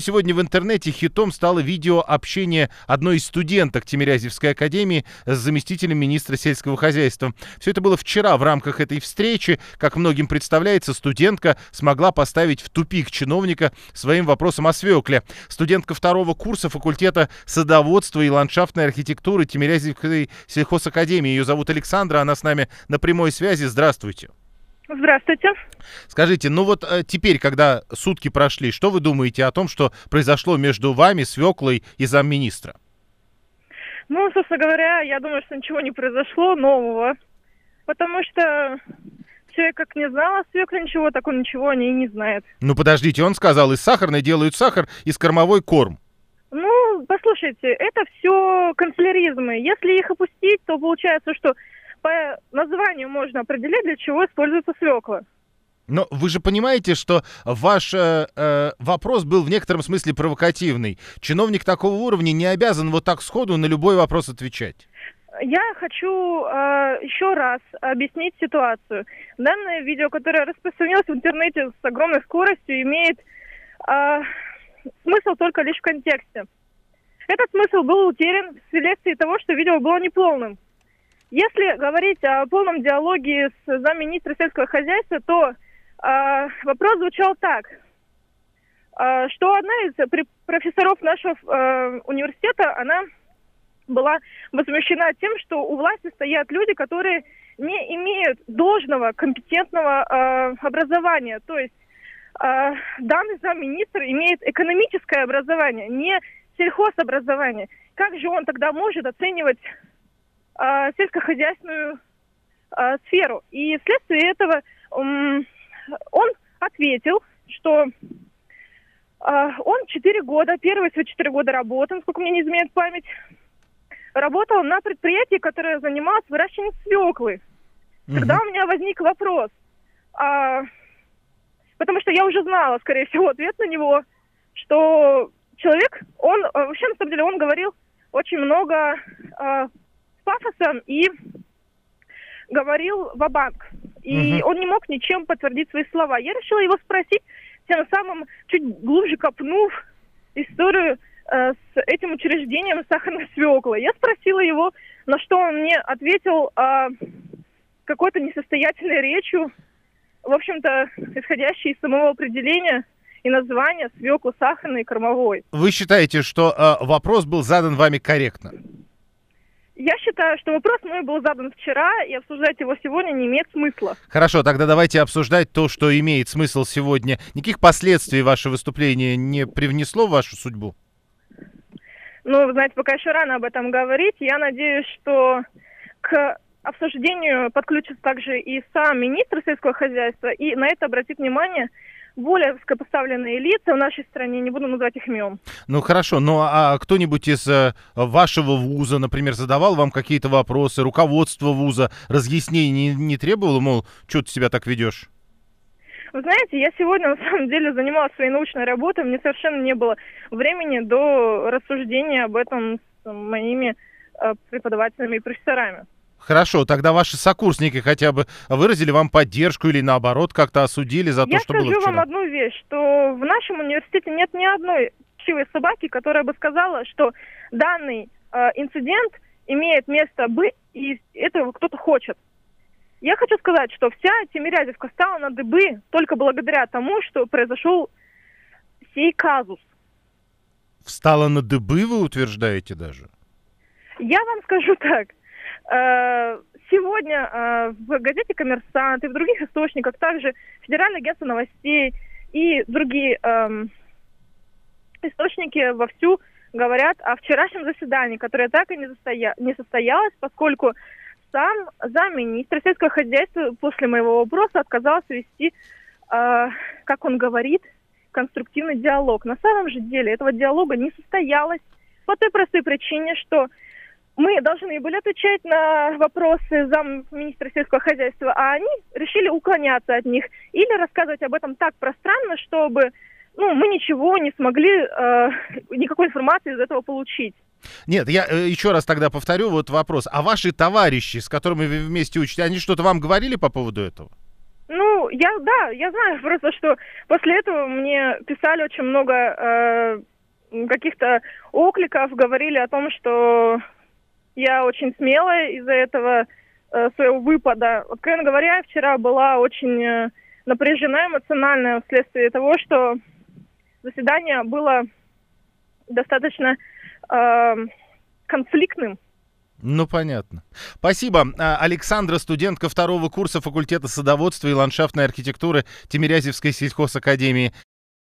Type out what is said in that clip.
сегодня в интернете хитом стало видео общения одной из студенток Тимирязевской академии с заместителем министра сельского хозяйства. Все это было вчера. В рамках этой встречи, как многим представляется, студентка смогла поставить в тупик чиновника своим вопросом о свекле. Студентка второго курса факультета садоводства и ландшафтной архитектуры Тимирязевской сельхозакадемии. Ее зовут Александра, она с нами на прямой связи. Здравствуйте. Здравствуйте. Скажите, ну вот теперь, когда сутки прошли, что вы думаете о том, что произошло между вами, свеклой и замминистра? Ну, собственно говоря, я думаю, что ничего не произошло нового, потому что человек как не знал о свекле ничего, так он ничего о ней не знает. Ну подождите, он сказал, из сахарной делают сахар, из кормовой корм. Ну, послушайте, это все канцеляризмы. Если их опустить, то получается, что по названию можно определить, для чего используется свекла. Но вы же понимаете, что ваш вопрос был в некотором смысле провокативный. Чиновник такого уровня не обязан вот так сходу на любой вопрос отвечать. Я хочу еще раз объяснить ситуацию. Данное видео, которое распространилось в интернете с огромной скоростью, имеет смысл только лишь в контексте. Этот смысл был утерян вследствие того, что видео было неполным. Если говорить о полном диалоге с замминистра сельского хозяйства, то вопрос звучал так, что одна из профессоров нашего университета, она была возмущена тем, что у власти стоят люди, которые не имеют должного компетентного образования. То есть данный замминистр имеет экономическое образование, не сельхозобразование. Как же он тогда может оценивать сельскохозяйственную сферу? И вследствие этого он ответил, что он 4 года, первые свои 4 года работал, насколько мне не изменяет память, работал на предприятии, которое занималось выращиванием свеклы. Тогда у меня возник вопрос, потому что я уже знала, скорее всего, ответ на него, что человек, он вообще, на самом деле, он говорил очень много пафосом и говорил ва-банк. И он не мог ничем подтвердить свои слова. Я решила его спросить, тем самым чуть глубже копнув историю с этим учреждением сахарной свеклы. Я спросила его, на что он мне ответил какой-то несостоятельной речью, в общем-то, исходящей из самого определения и названия свеклы сахарной и кормовой. Вы считаете, что вопрос был задан вами корректно? Я считаю, что вопрос мой был задан вчера, и обсуждать его сегодня не имеет смысла. Хорошо, тогда давайте обсуждать то, что имеет смысл сегодня. Никаких последствий ваше выступление не привнесло в вашу судьбу? Ну, вы знаете, пока еще рано об этом говорить. Я надеюсь, что к обсуждению подключится также и сам министр сельского хозяйства, и на это обратит внимание более высокопоставленные лица в нашей стране, не буду называть их имен. Ну хорошо, ну а кто-нибудь из вашего вуза, например, задавал вам какие-то вопросы, руководство вуза разъяснений не требовало, мол, что ты себя так ведешь? Вы знаете, я сегодня на самом деле занималась своей научной работой, мне совершенно не было времени до рассуждения об этом с моими преподавателями и профессорами. Хорошо, тогда ваши сокурсники хотя бы выразили вам поддержку или наоборот как-то осудили за то, что было вчера? Я скажу вам одну вещь, что в нашем университете нет ни одной чивой собаки, которая бы сказала, что данный инцидент имеет место быть, и этого кто-то хочет. Я хочу сказать, что вся Тимирязевка стала на дыбы только благодаря тому, что произошел сей казус. Встала на дыбы, вы утверждаете даже? Я вам скажу так. Сегодня в газете «Коммерсант» и в других источниках, также Федеральное агентство новостей и другие источники вовсю говорят о вчерашнем заседании, которое так и не состоялось, поскольку сам замминистра сельского хозяйства после моего вопроса отказался вести, как он говорит, конструктивный диалог. На самом же деле этого диалога не состоялось по той простой причине, что мы должны были отвечать на вопросы замминистра сельского хозяйства, а они решили уклоняться от них или рассказывать об этом так пространно, чтобы мы ничего не смогли, никакой информации из этого получить. Нет, я еще раз тогда повторю вот вопрос. А ваши товарищи, с которыми вы вместе учитесь, они что-то вам говорили по поводу этого? Ну, я знаю просто, что после этого мне писали очень много каких-то окликов, говорили о том, что я очень смелая из-за этого своего выпада. Откровенно говоря, вчера была очень напряжена эмоционально вследствие того, что заседание было достаточно конфликтным. Ну, понятно. Спасибо. Александра, студентка 2-го курса факультета садоводства и ландшафтной архитектуры Тимирязевской сельхозакадемии.